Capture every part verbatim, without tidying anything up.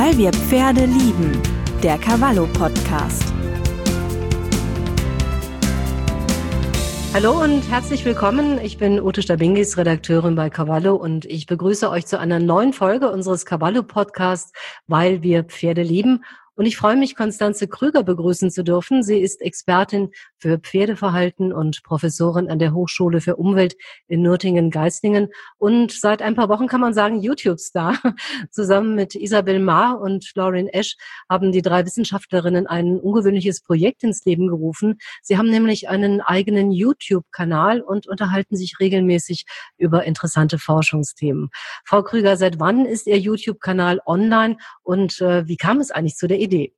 Weil wir Pferde lieben. Der Cavallo-Podcast. Hallo und herzlich willkommen. Ich bin Ute Stabingis, Redakteurin bei Cavallo, und ich begrüße euch zu einer neuen Folge unseres Cavallo-Podcasts, weil wir Pferde lieben. Und ich freue mich, Constanze Krüger begrüßen zu dürfen. Sie ist Expertin für Pferdeverhalten und Professorin an der Hochschule für Umwelt in Nürtingen-Geistlingen und seit ein paar Wochen kann man sagen YouTube-Star. Zusammen mit Isabel Maar und Lauren Esch haben die drei Wissenschaftlerinnen ein ungewöhnliches Projekt ins Leben gerufen. Sie haben nämlich einen eigenen YouTube-Kanal und unterhalten sich regelmäßig über interessante Forschungsthemen. Frau Krüger, seit wann ist Ihr YouTube-Kanal online und äh, wie kam es eigentlich zu der Idee?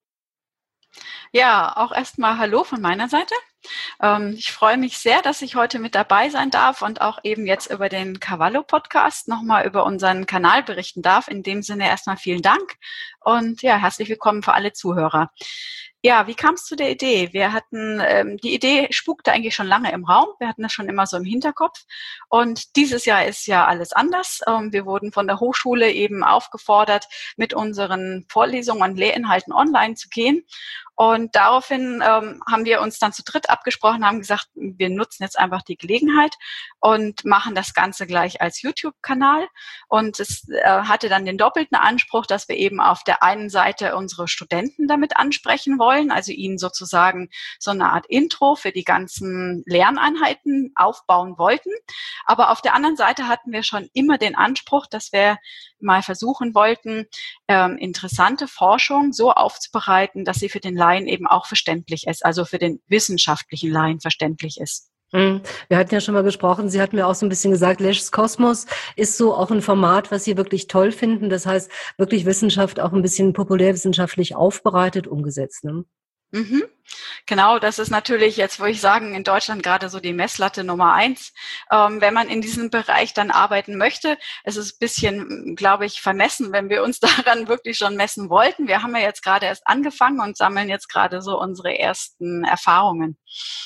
Ja, auch erstmal Hallo von meiner Seite. Ähm, ich freue mich sehr, dass ich heute mit dabei sein darf und auch eben jetzt über den Cavallo-Podcast nochmal über unseren Kanal berichten darf. In dem Sinne erstmal vielen Dank und ja, herzlich willkommen für alle Zuhörer. Ja, wie kam es zu der Idee? Wir hatten, ähm, die Idee spukte eigentlich schon lange im Raum. Wir hatten das schon immer so im Hinterkopf. Und dieses Jahr ist ja alles anders. Ähm, wir wurden von der Hochschule eben aufgefordert, mit unseren Vorlesungen und Lehrinhalten online zu gehen. Und daraufhin ähm, haben wir uns dann zu dritt abgesprochen, haben gesagt, wir nutzen jetzt einfach die Gelegenheit und machen das Ganze gleich als YouTube-Kanal. Und es äh, hatte dann den doppelten Anspruch, dass wir eben auf der einen Seite unsere Studenten damit ansprechen wollen, also ihnen sozusagen so eine Art Intro für die ganzen Lerneinheiten aufbauen wollten. Aber auf der anderen Seite hatten wir schon immer den Anspruch, dass wir mal versuchen wollten, ähm, interessante Forschung so aufzubereiten, dass sie für den Laien eben auch verständlich ist, also für den wissenschaftlichen Laien verständlich ist. Wir hatten ja schon mal gesprochen, Sie hatten mir auch so ein bisschen gesagt, Lesch's Kosmos ist so auch ein Format, was Sie wirklich toll finden. Das heißt, wirklich Wissenschaft auch ein bisschen populärwissenschaftlich aufbereitet, umgesetzt, ne? Mhm. Genau, das ist natürlich jetzt, würde ich sagen, in Deutschland gerade so die Messlatte Nummer eins. Ähm, wenn man in diesem Bereich dann arbeiten möchte, es ist ein bisschen, glaube ich, vermessen, wenn wir uns daran wirklich schon messen wollten. Wir haben ja jetzt gerade erst angefangen und sammeln jetzt gerade so unsere ersten Erfahrungen.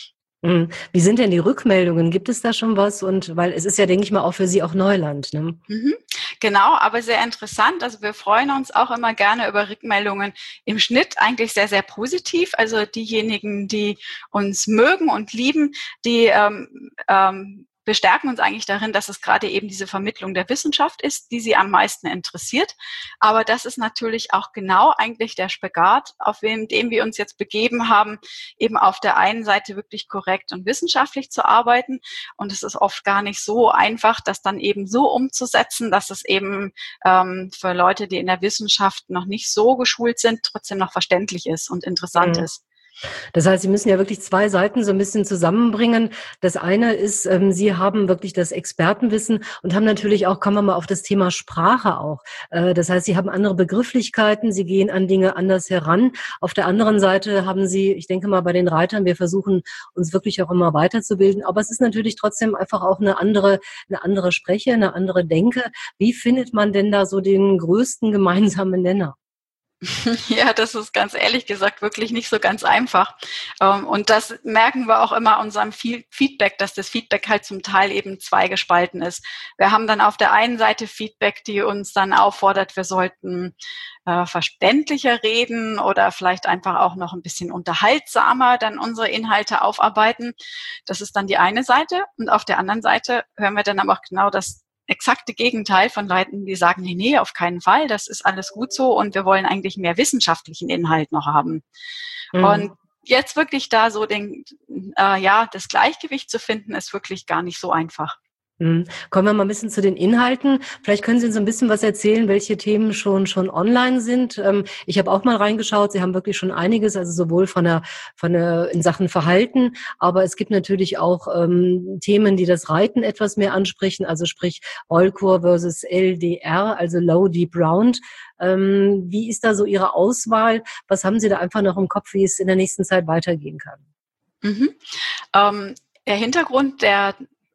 Wie sind denn die Rückmeldungen? Gibt es da schon was? Und weil es ist ja, denke ich mal, auch für Sie auch Neuland, ne? Mhm. Genau, aber sehr interessant. Also wir freuen uns auch immer gerne über Rückmeldungen im Schnitt, eigentlich sehr, sehr positiv. Also diejenigen, die uns mögen und lieben, die ähm, ähm, bestärken uns eigentlich darin, dass es gerade eben diese Vermittlung der Wissenschaft ist, die sie am meisten interessiert. Aber das ist natürlich auch genau eigentlich der Spagat, auf dem, dem wir uns jetzt begeben haben, eben auf der einen Seite wirklich korrekt und wissenschaftlich zu arbeiten. Und es ist oft gar nicht so einfach, das dann eben so umzusetzen, dass es eben ähm, für Leute, die in der Wissenschaft noch nicht so geschult sind, trotzdem noch verständlich ist und interessant mhm. ist. Das heißt, Sie müssen ja wirklich zwei Seiten so ein bisschen zusammenbringen. Das eine ist, ähm, Sie haben wirklich das Expertenwissen und haben natürlich auch, kommen wir mal auf das Thema Sprache auch. Äh, das heißt, Sie haben andere Begrifflichkeiten, Sie gehen an Dinge anders heran. Auf der anderen Seite haben Sie, ich denke mal bei den Reitern, wir versuchen uns wirklich auch immer weiterzubilden, aber es ist natürlich trotzdem einfach auch eine andere, eine andere Spreche, eine andere Denke. Wie findet man denn da so den größten gemeinsamen Nenner? Ja, das ist ganz ehrlich gesagt wirklich nicht so ganz einfach. Und das merken wir auch immer unserem Feedback, dass das Feedback halt zum Teil eben zweigespalten ist. Wir haben dann auf der einen Seite Feedback, die uns dann auffordert, wir sollten äh, verständlicher reden oder vielleicht einfach auch noch ein bisschen unterhaltsamer dann unsere Inhalte aufarbeiten. Das ist dann die eine Seite. Und auf der anderen Seite hören wir dann aber auch genau das exakte Gegenteil von Leuten, die sagen, nee, nee, auf keinen Fall, das ist alles gut so und wir wollen eigentlich mehr wissenschaftlichen Inhalt noch haben. Mhm. Und jetzt wirklich da so den, äh, ja, das Gleichgewicht zu finden, ist wirklich gar nicht so einfach. Kommen wir mal ein bisschen zu den Inhalten. Vielleicht können Sie uns ein bisschen was erzählen, welche Themen schon schon online sind. Ich habe auch mal reingeschaut. Sie haben wirklich schon einiges, also sowohl von der von der in Sachen Verhalten, aber es gibt natürlich auch ähm, Themen, die das Reiten etwas mehr ansprechen. Also sprich Rollkur versus L D R, also Low Deep Round. Ähm, wie ist da so Ihre Auswahl? Was haben Sie da einfach noch im Kopf, wie es in der nächsten Zeit weitergehen kann? Mhm. Ähm, der Hintergrund der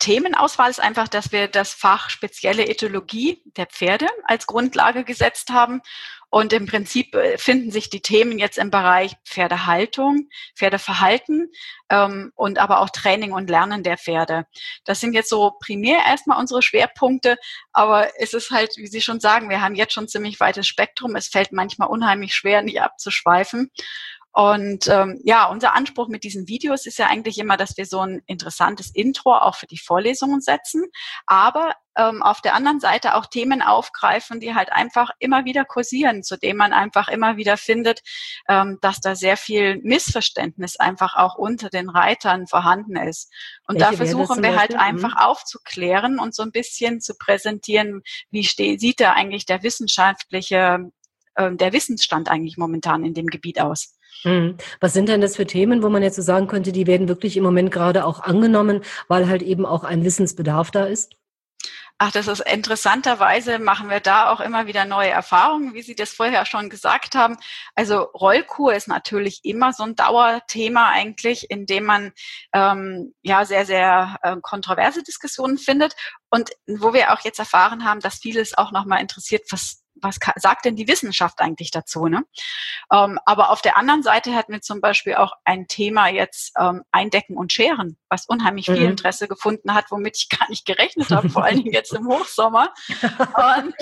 Themenauswahl ist einfach, dass wir das Fach spezielle Ethologie der Pferde als Grundlage gesetzt haben. Und im Prinzip finden sich die Themen jetzt im Bereich Pferdehaltung, Pferdeverhalten ähm, und aber auch Training und Lernen der Pferde. Das sind jetzt so primär erstmal unsere Schwerpunkte, aber es ist halt, wie Sie schon sagen, wir haben jetzt schon ein ziemlich weites Spektrum. Es fällt manchmal unheimlich schwer, nicht abzuschweifen. Und ähm, ja, unser Anspruch mit diesen Videos ist ja eigentlich immer, dass wir so ein interessantes Intro auch für die Vorlesungen setzen, aber ähm, auf der anderen Seite auch Themen aufgreifen, die halt einfach immer wieder kursieren, zu denen man einfach immer wieder findet, ähm, dass da sehr viel Missverständnis einfach auch unter den Reitern vorhanden ist. Und Welche da versuchen wir halt einfach aufzuklären und so ein bisschen zu präsentieren, wie steht, sieht da eigentlich der wissenschaftliche, äh, der Wissensstand eigentlich momentan in dem Gebiet aus. Was sind denn das für Themen, wo man jetzt so sagen könnte, die werden wirklich im Moment gerade auch angenommen, weil halt eben auch ein Wissensbedarf da ist? Ach, das ist interessanterweise, machen wir da auch immer wieder neue Erfahrungen, wie Sie das vorher schon gesagt haben. Also Rollkur ist natürlich immer so ein Dauerthema eigentlich, in dem man ähm, ja sehr, sehr äh, kontroverse Diskussionen findet und wo wir auch jetzt erfahren haben, dass vieles auch nochmal interessiert, was was sagt denn die Wissenschaft eigentlich dazu, ne? Ähm, aber auf der anderen Seite hatten wir zum Beispiel auch ein Thema jetzt ähm, Eindecken und Scheren, was unheimlich viel Mhm. Interesse gefunden hat, womit ich gar nicht gerechnet habe, vor allen Dingen jetzt im Hochsommer. Und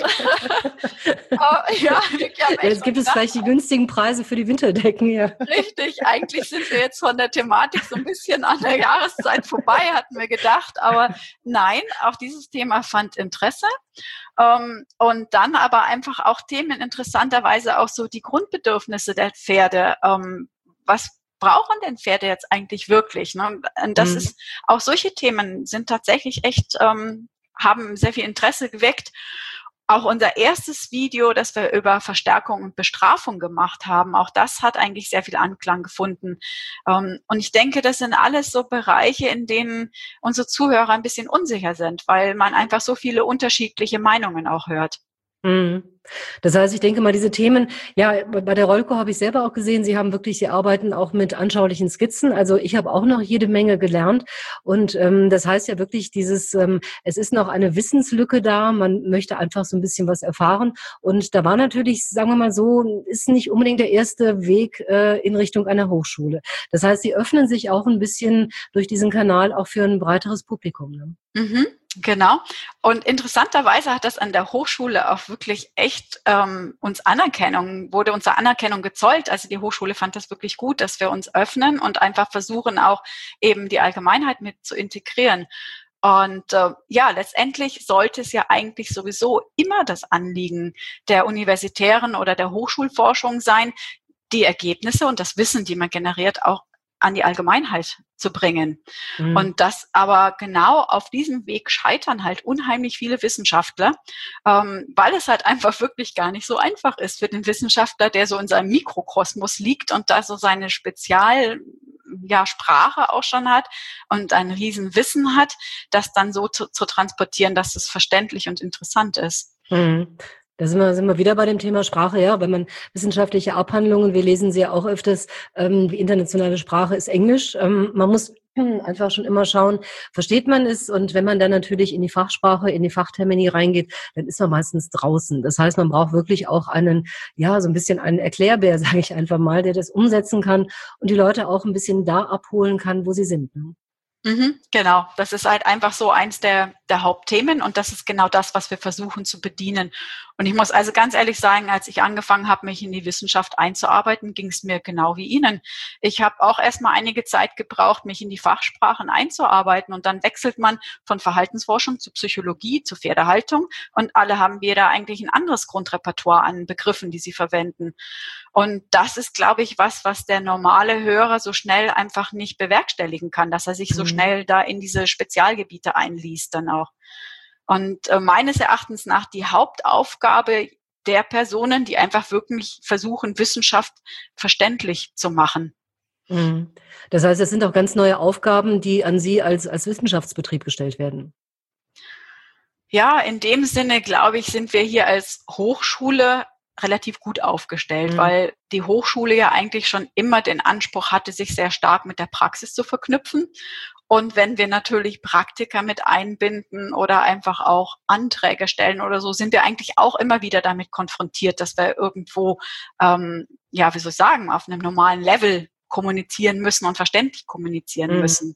äh, ja, ich hab echt Jetzt gibt es gedacht, vielleicht die günstigen Preise für die Winterdecken, ja. richtig, eigentlich sind wir jetzt von der Thematik so ein bisschen an der Jahreszeit vorbei, hatten wir gedacht. Aber nein, auch dieses Thema fand Interesse. Ähm, und dann aber einfach auch Themen interessanterweise auch so die Grundbedürfnisse der Pferde. Ähm, was brauchen denn Pferde jetzt eigentlich wirklich? Ne? Und das Mhm. ist, auch solche Themen sind tatsächlich echt, ähm, haben sehr viel Interesse geweckt. Auch unser erstes Video, das wir über Verstärkung und Bestrafung gemacht haben, auch das hat eigentlich sehr viel Anklang gefunden. Und ich denke, das sind alles so Bereiche, in denen unsere Zuhörer ein bisschen unsicher sind, weil man einfach so viele unterschiedliche Meinungen auch hört. Mhm. Das heißt, ich denke mal, diese Themen, ja, bei der Rollkur habe ich selber auch gesehen, Sie haben wirklich, Sie arbeiten auch mit anschaulichen Skizzen. Also ich habe auch noch jede Menge gelernt. Und ähm, das heißt ja wirklich dieses, ähm, es ist noch eine Wissenslücke da. Man möchte einfach so ein bisschen was erfahren. Und da war natürlich, sagen wir mal so, ist nicht unbedingt der erste Weg äh, in Richtung einer Hochschule. Das heißt, Sie öffnen sich auch ein bisschen durch diesen Kanal auch für ein breiteres Publikum. Ne? Mhm. Genau. Und interessanterweise hat das an der Hochschule auch wirklich echt ähm, uns Anerkennung, wurde uns Anerkennung gezollt. Also die Hochschule fand das wirklich gut, dass wir uns öffnen und einfach versuchen auch eben die Allgemeinheit mit zu integrieren. Und äh, ja, letztendlich sollte es ja eigentlich sowieso immer das Anliegen der universitären oder der Hochschulforschung sein, die Ergebnisse und das Wissen, die man generiert, auch an die Allgemeinheit zu bringen. Mhm. Und das aber genau auf diesem Weg scheitern halt unheimlich viele Wissenschaftler, ähm, weil es halt einfach wirklich gar nicht so einfach ist für den Wissenschaftler, der so in seinem Mikrokosmos liegt und da so seine Spezial ja, Sprache auch schon hat und ein Riesenwissen hat, das dann so zu, zu transportieren, dass es verständlich und interessant ist. Mhm. Da sind wir, sind wir wieder bei dem Thema Sprache, ja. Wenn man wissenschaftliche Abhandlungen, wir lesen sie ja auch öfters, ähm, die internationale Sprache ist Englisch. Ähm, man muss einfach schon immer schauen, versteht man es? Und wenn man dann natürlich in die Fachsprache, in die Fachtermini reingeht, dann ist man meistens draußen. Das heißt, man braucht wirklich auch einen, ja, so ein bisschen einen Erklärbär, sage ich einfach mal, der das umsetzen kann und die Leute auch ein bisschen da abholen kann, wo sie sind. Ne? Mhm, genau, das ist halt einfach so eins der, der Hauptthemen und das ist genau das, was wir versuchen zu bedienen. Und ich muss also ganz ehrlich sagen, als ich angefangen habe, mich in die Wissenschaft einzuarbeiten, ging es mir genau wie Ihnen. Ich habe auch erstmal einige Zeit gebraucht, mich in die Fachsprachen einzuarbeiten und dann wechselt man von Verhaltensforschung zu Psychologie, zu Pferdehaltung und alle haben wir da eigentlich ein anderes Grundrepertoire an Begriffen, die sie verwenden. Und das ist, glaube ich, was, was der normale Hörer so schnell einfach nicht bewerkstelligen kann, dass er sich so schnell da in diese Spezialgebiete einliest dann auch. Und äh, meines Erachtens nach die Hauptaufgabe der Personen, die einfach wirklich versuchen, Wissenschaft verständlich zu machen. Das heißt, es sind auch ganz neue Aufgaben, die an Sie als, als Wissenschaftsbetrieb gestellt werden. Ja, in dem Sinne, glaube ich, sind wir hier als Hochschule relativ gut aufgestellt, mhm. weil die Hochschule ja eigentlich schon immer den Anspruch hatte, sich sehr stark mit der Praxis zu verknüpfen. Und wenn wir natürlich Praktiker mit einbinden oder einfach auch Anträge stellen oder so, sind wir eigentlich auch immer wieder damit konfrontiert, dass wir irgendwo, ähm, ja, wie soll ich sagen, auf einem normalen Level kommunizieren müssen und verständlich kommunizieren Mhm. müssen.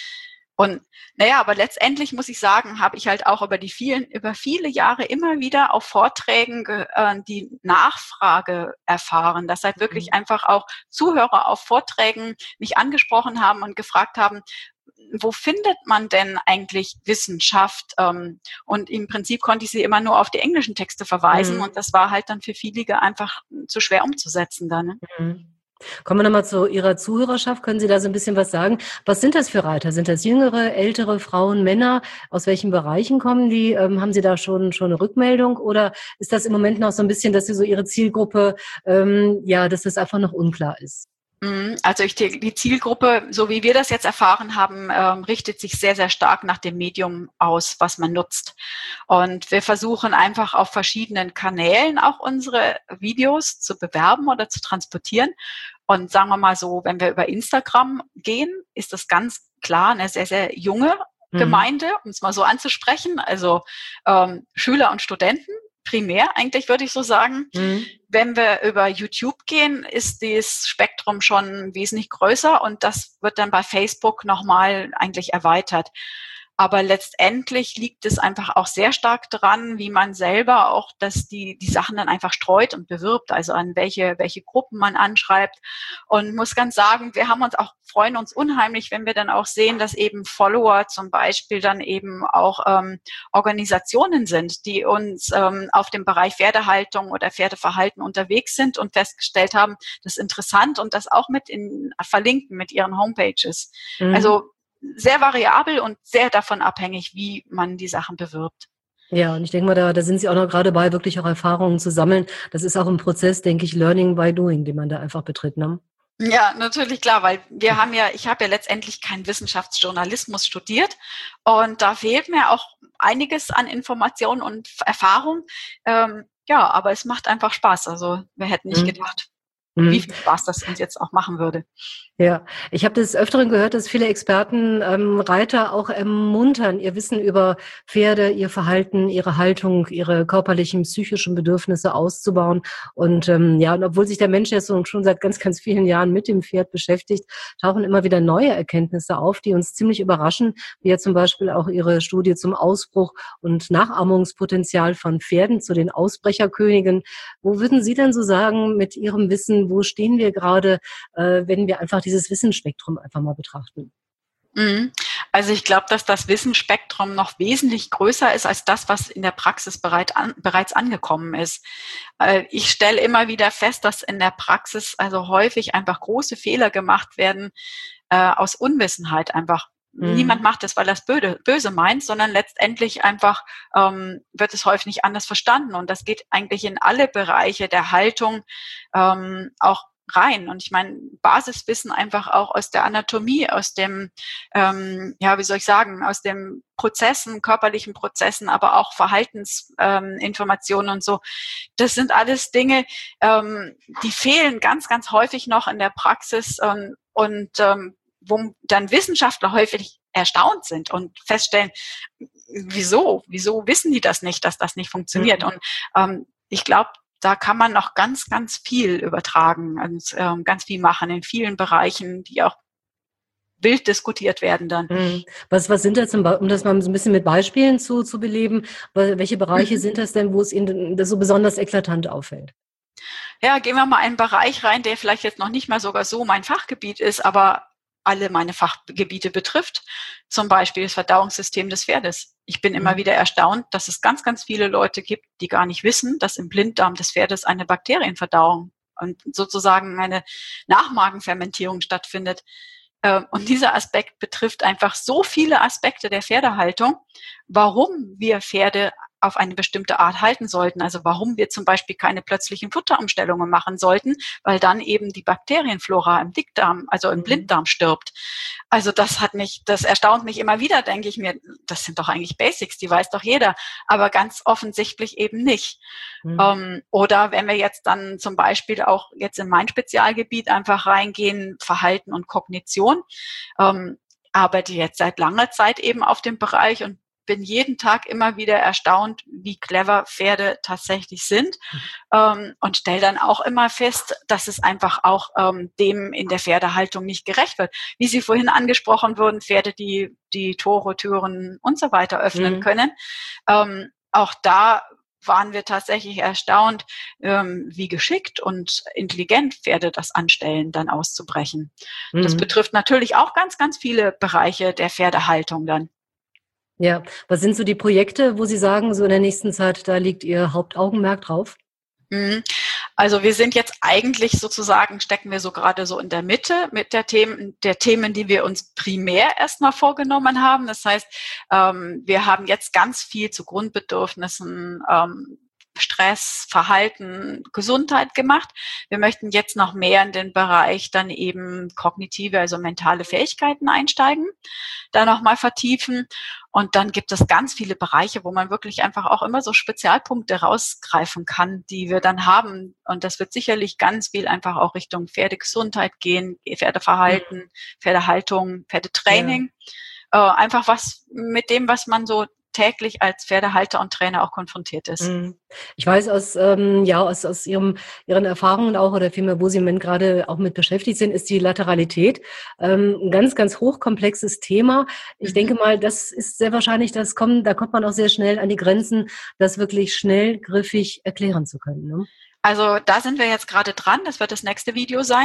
Und naja, aber letztendlich muss ich sagen, habe ich halt auch über die vielen, über viele Jahre immer wieder auf Vorträgen äh, die Nachfrage erfahren, dass halt wirklich Mhm. einfach auch Zuhörer auf Vorträgen mich angesprochen haben und gefragt haben, wo findet man denn eigentlich Wissenschaft? Ähm, und im Prinzip konnte ich sie immer nur auf die englischen Texte verweisen Mhm. und das war halt dann für viele einfach zu schwer umzusetzen dann. Ne? Mhm. Kommen wir nochmal zu Ihrer Zuhörerschaft. Können Sie da so ein bisschen was sagen? Was sind das für Reiter? Sind das jüngere, ältere Frauen, Männer? Aus welchen Bereichen kommen die? Ähm, haben Sie da schon schon eine Rückmeldung? Oder ist das im Moment noch so ein bisschen, dass Sie so Ihre Zielgruppe, ähm, ja, dass das einfach noch unklar ist? Mhm. Also ich, die die Zielgruppe, so wie wir das jetzt erfahren haben, ähm, richtet sich sehr, sehr stark nach dem Medium aus, was man nutzt. Und wir versuchen einfach auf verschiedenen Kanälen auch unsere Videos zu bewerben oder zu transportieren. Und sagen wir mal so, wenn wir über Instagram gehen, ist das ganz klar eine sehr, sehr junge Mhm. Gemeinde, um es mal so anzusprechen. Also ähm, Schüler und Studenten primär eigentlich, würde ich so sagen. Mhm. Wenn wir über YouTube gehen, ist das Spektrum schon wesentlich größer und das wird dann bei Facebook nochmal eigentlich erweitert. Aber letztendlich liegt es einfach auch sehr stark dran, wie man selber auch, dass die, die Sachen dann einfach streut und bewirbt, also an welche, welche Gruppen man anschreibt. Und muss ganz sagen, wir haben uns auch, freuen uns unheimlich, wenn wir dann auch sehen, dass eben Follower zum Beispiel dann eben auch ähm, Organisationen sind, die uns ähm, auf dem Bereich Pferdehaltung oder Pferdeverhalten unterwegs sind und festgestellt haben, das ist interessant und das auch mit in verlinken mit ihren Homepages. Mhm. Also sehr variabel und sehr davon abhängig, wie man die Sachen bewirbt. Ja, und ich denke mal, da da sind Sie auch noch gerade bei, wirklich auch Erfahrungen zu sammeln. Das ist auch ein Prozess, denke ich, Learning by Doing, den man da einfach betritt, ne? Ja, natürlich, klar, weil wir haben ja, ich habe ja letztendlich keinen Wissenschaftsjournalismus studiert und da fehlt mir auch einiges an Informationen und Erfahrung. Ähm, ja, aber es macht einfach Spaß. Also wir hätten nicht Mhm. gedacht, wie Mhm. viel Spaß das uns jetzt auch machen würde. Ja, ich habe des Öfteren gehört, dass viele Experten ähm, Reiter auch ermuntern, ihr Wissen über Pferde, ihr Verhalten, ihre Haltung, ihre körperlichen, psychischen Bedürfnisse auszubauen. Und ähm, ja, und obwohl sich der Mensch jetzt so schon seit ganz, ganz vielen Jahren mit dem Pferd beschäftigt, tauchen immer wieder neue Erkenntnisse auf, die uns ziemlich überraschen, wie ja zum Beispiel auch Ihre Studie zum Ausbruch und Nachahmungspotenzial von Pferden zu den Ausbrecherkönigen. Wo würden Sie denn so sagen, mit Ihrem Wissen, wo stehen wir gerade, äh, wenn wir einfach dieses Wissensspektrum einfach mal betrachten? Mhm. Also ich glaube, dass das Wissensspektrum noch wesentlich größer ist als das, was in der Praxis bereit an, bereits angekommen ist. Äh, ich stelle immer wieder fest, dass in der Praxis also häufig einfach große Fehler gemacht werden äh, aus Unwissenheit einfach. Niemand Mhm. macht es, weil er es böse, böse meint, sondern letztendlich einfach ähm, wird es häufig nicht anders verstanden. Und das geht eigentlich in alle Bereiche der Haltung, ähm, auch rein. Und ich meine, Basiswissen einfach auch aus der Anatomie, aus dem, ähm, ja, wie soll ich sagen, aus den Prozessen, körperlichen Prozessen, aber auch Verhaltensinformationen ähm, und so. Das sind alles Dinge, ähm, die fehlen ganz, ganz häufig noch in der Praxis ähm, und ähm, wo dann Wissenschaftler häufig erstaunt sind und feststellen, wieso, wieso wissen die das nicht, dass das nicht funktioniert? Mhm. Und ähm, ich glaube, da kann man noch ganz, ganz viel übertragen und ähm, ganz viel machen in vielen Bereichen, die auch wild diskutiert werden dann. Mhm. Was, was sind das, um das mal so ein bisschen mit Beispielen zu, zu beleben? Welche Bereiche Mhm. sind das denn, wo es Ihnen das so besonders eklatant auffällt? Ja, gehen wir mal in einen Bereich rein, der vielleicht jetzt noch nicht mal sogar so mein Fachgebiet ist, aber alle meine Fachgebiete betrifft. Zum Beispiel das Verdauungssystem des Pferdes. Ich bin immer Mhm. wieder erstaunt, dass es ganz, ganz viele Leute gibt, die gar nicht wissen, dass im Blinddarm des Pferdes eine Bakterienverdauung und sozusagen eine Nachmagenfermentierung stattfindet. Und dieser Aspekt betrifft einfach so viele Aspekte der Pferdehaltung, warum wir Pferde auf eine bestimmte Art halten sollten. Also warum wir zum Beispiel keine plötzlichen Futterumstellungen machen sollten, weil dann eben die Bakterienflora im Dickdarm, also im Mhm. Blinddarm stirbt. Also das hat mich, das erstaunt mich immer wieder, denke ich mir, das sind doch eigentlich Basics, die weiß doch jeder, aber ganz offensichtlich eben nicht. Mhm. Ähm, oder wenn wir jetzt dann zum Beispiel auch jetzt in mein Spezialgebiet einfach reingehen, Verhalten und Kognition. Ähm, arbeite jetzt seit langer Zeit eben auf dem Bereich und bin jeden Tag immer wieder erstaunt, wie clever Pferde tatsächlich sind, mhm. ähm, und stelle dann auch immer fest, dass es einfach auch ähm, dem in der Pferdehaltung nicht gerecht wird. Wie Sie vorhin angesprochen wurden, Pferde, die die Tore, Türen und so weiter öffnen mhm. können. Ähm, auch da waren wir tatsächlich erstaunt, ähm, wie geschickt und intelligent Pferde das anstellen, dann auszubrechen. Mhm. Das betrifft natürlich auch ganz, ganz viele Bereiche der Pferdehaltung dann. Ja, was sind so die Projekte, wo Sie sagen, so in der nächsten Zeit, da liegt Ihr Hauptaugenmerk drauf? Also wir sind jetzt eigentlich sozusagen, stecken wir so gerade so in der Mitte mit der Themen, der Themen, die wir uns primär erstmal vorgenommen haben. Das heißt, ähm, wir haben jetzt ganz viel zu Grundbedürfnissen, ähm, Stress, Verhalten, Gesundheit gemacht. Wir möchten jetzt noch mehr in den Bereich dann eben kognitive, also mentale Fähigkeiten einsteigen, da nochmal vertiefen. Und dann gibt es ganz viele Bereiche, wo man wirklich einfach auch immer so Spezialpunkte rausgreifen kann, die wir dann haben. Und das wird sicherlich ganz viel einfach auch Richtung Pferdegesundheit gehen, Pferdeverhalten, Pferdehaltung, Pferdetraining. Ja. Äh, einfach was mit dem, was man so täglich als Pferdehalter und Trainer auch konfrontiert ist. Ich weiß aus, ähm, ja, aus, aus ihrem, Ihren Erfahrungen auch oder vielmehr, wo Sie im Moment gerade auch mit beschäftigt sind, ist die Lateralität ähm, ein ganz, ganz hochkomplexes Thema. Ich mhm. denke mal, das ist sehr wahrscheinlich, das kommt, da kommt man auch sehr schnell an die Grenzen, das wirklich schnell, griffig erklären zu können. Ne? Also da sind wir jetzt gerade dran. Das wird das nächste Video sein.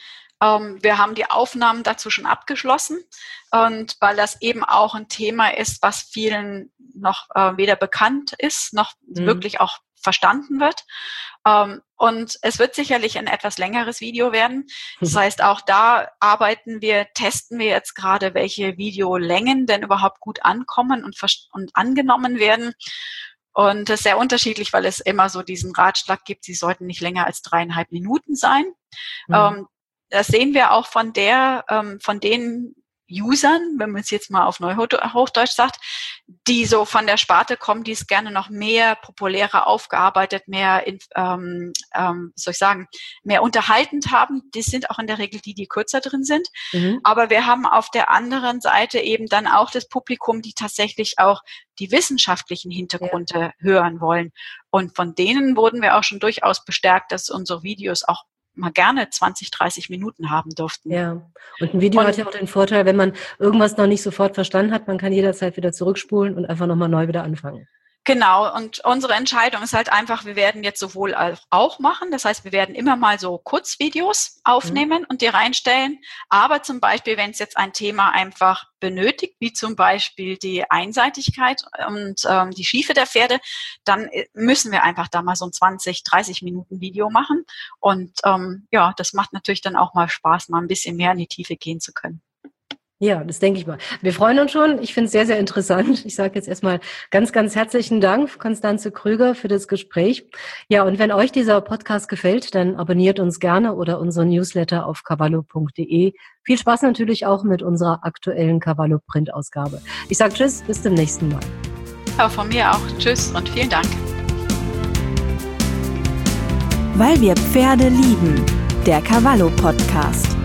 Wir haben die Aufnahmen dazu schon abgeschlossen und weil das eben auch ein Thema ist, was vielen noch äh, weder bekannt ist, noch mhm. wirklich auch verstanden wird. Ähm, und es wird sicherlich ein etwas längeres Video werden. Das heißt, auch da arbeiten wir, testen wir jetzt gerade, welche Videolängen denn überhaupt gut ankommen und, und angenommen werden. Und das ist sehr unterschiedlich, weil es immer so diesen Ratschlag gibt, sie sollten nicht länger als dreieinhalb Minuten sein. Mhm. Ähm, Das sehen wir auch von der, ähm, von den Usern, wenn man es jetzt mal auf Neuhochdeutsch sagt, die so von der Sparte kommen, die es gerne noch mehr populärer aufgearbeitet, mehr, in, ähm, ähm, soll ich sagen, mehr unterhaltend haben. Die sind auch in der Regel die, die kürzer drin sind. Mhm. Aber wir haben auf der anderen Seite eben dann auch das Publikum, die tatsächlich auch die wissenschaftlichen Hintergründe ja. hören wollen. Und von denen wurden wir auch schon durchaus bestärkt, dass unsere Videos auch mal gerne zwanzig, dreißig Minuten haben durften. Ja, und ein Video und, hat ja auch den Vorteil, wenn man irgendwas noch nicht sofort verstanden hat, man kann jederzeit wieder zurückspulen und einfach nochmal neu wieder anfangen. Genau, und unsere Entscheidung ist halt einfach, wir werden jetzt sowohl auch machen, das heißt, wir werden immer mal so Kurzvideos aufnehmen mhm. und die reinstellen, aber zum Beispiel, wenn es jetzt ein Thema einfach benötigt, wie zum Beispiel die Einseitigkeit und ähm, die Schiefe der Pferde, dann müssen wir einfach da mal so ein zwanzig, dreißig Minuten Video machen und ähm, ja, das macht natürlich dann auch mal Spaß, mal ein bisschen mehr in die Tiefe gehen zu können. Ja, das denke ich mal. Wir freuen uns schon. Ich finde es sehr, sehr interessant. Ich sage jetzt erstmal ganz, ganz herzlichen Dank, Constanze Krüger, für das Gespräch. Ja, und wenn euch dieser Podcast gefällt, dann abonniert uns gerne oder unseren Newsletter auf cavallo punkt de. Viel Spaß natürlich auch mit unserer aktuellen Cavallo-Print-Ausgabe. Ich sage Tschüss, bis zum nächsten Mal. Ja, von mir auch Tschüss und vielen Dank. Weil wir Pferde lieben, der Cavallo-Podcast.